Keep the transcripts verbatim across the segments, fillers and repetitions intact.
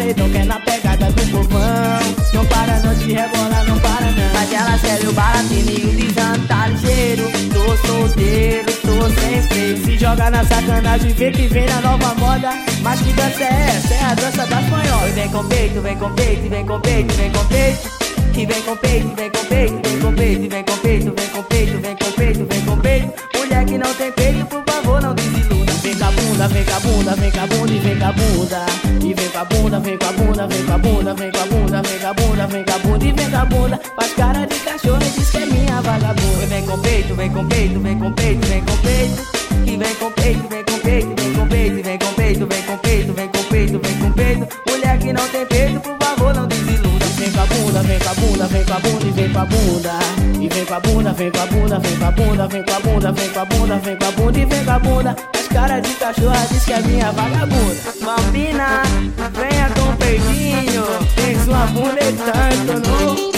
paredão, que é na pegada do povão. Não para não de rebolar, não para não. Mas ela serve o baratinho e o desano tá ligeiro. Tô solteiro, tô sem freio. Se joga na sacanagem, vê que vem na nova moda. Mas que dança é essa? É a dança da espanhola. Vem com peito, vem com peito, vem com peito, vem com peito. Que vem com peito, vem com peito, vem com peito, vem com peito, vem com peito, vem com peito, vem com peito. Mulher que não tem peito, por favor, não desiluda. Vem com a bunda, vem com a bunda, vem com a bunda e vem com a bunda. E vem com a bunda, vem com a bunda, vem com a bunda, vem com a bunda, vem com a bunda, vem com a bunda e vem com a bunda. Faz cara de cachorro e diz que é minha vagabunda. Vem com peito, vem com peito, vem com peito, vem com peito. Que vem com peito, vem com peito, vem com peito, vem com peito, vem com peito, vem com peito, vem com peito. Mulher que não tem peito, por favor, não desiluda. Vem com a bunda, vem com a bunda, vem com a bunda e vem com a bunda. E vem com a bunda, vem com a bunda, vem com a bunda, vem com a bunda, vem com a bunda, vem com a bunda e vem com a bunda. As caras de cachorra diz que é minha vagabunda. Bambina, venha com peitinho. Tem sua bunda e tanto no.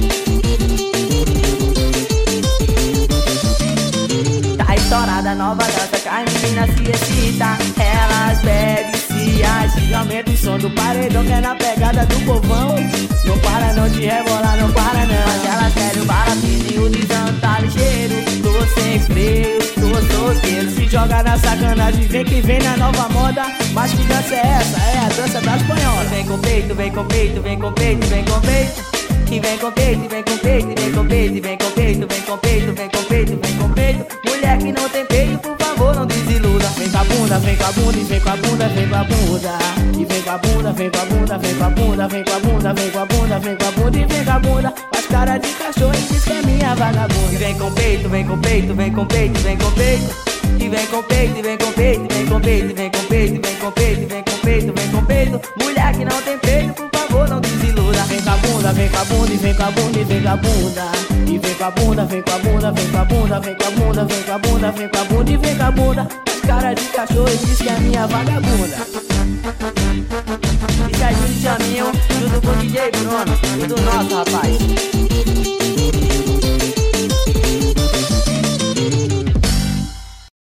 Tá estourada a nova dança que as meninas se excita. Elas bebem, se agitam. Aumenta o som do paredão, que é na pegada do povão. Não para não de rebolar, não para não. Mas elas querem o baratinho e o desano tá ligeiro. Tô sem freio, tô solteiro. Se joga na sacanagem, vê que vem na nova moda. Mas que dança é essa? É a dança da espanhola. Vem com peito, vem com peito, vem com peito, vem com peito. Que vem com peito, vem com peito, vem com peito, vem com peito, vem com peito, vem com peito, vem com peito. Mulher que não tem peito, por favor, não desiluda. Vem com a bunda, vem com a bunda e vem com a bunda, vem com a bunda. E vem com a bunda, vem com a bunda, vem com a bunda, vem com a bunda, vem com a bunda, vem com a bunda e vem com a bunda. Faz cara de cachorro e diz que é minha vagabunda. E vem com peito, vem com peito, vem com peito, vem com peito. E vem com peito, vem com peito, vem com peito, vem com peito, vem com peito, vem com peito, vem com peito. Mulher que não tem peito, por favor, não desiluda. Vem com a bunda, vem com a bunda e vem com a bunda e vem com a bunda. E vem com a bunda, vem com a bunda, vem com a bunda, vem com a bunda, vem com a bunda, vem com a bunda e vem com a bunda. Faz cara de cachorro e diz que é minha vagabunda. Isso é Júlio Jaminho, junto com o D J Bruno, tudo nosso, rapaz.